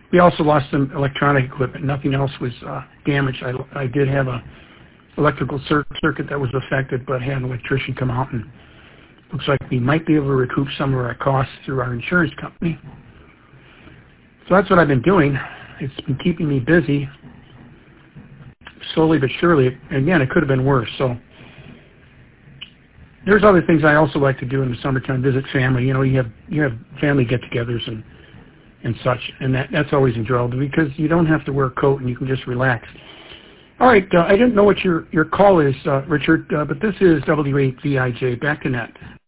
We also lost some electronic equipment. Nothing else was damaged. I did have a electrical circuit that was affected, but had an electrician come out, and looks like we might be able to recoup some of our costs through our insurance company. So that's what I've been doing. It's been keeping me busy, slowly but surely. Again, it could have been worse. So there's other things I also like to do in the summertime. Visit family. You know, you have family get-togethers and such, and that's always enjoyable because you don't have to wear a coat and you can just relax. All right, I didn't know what your call is, Richard, but this is W8VIJ. Back to net.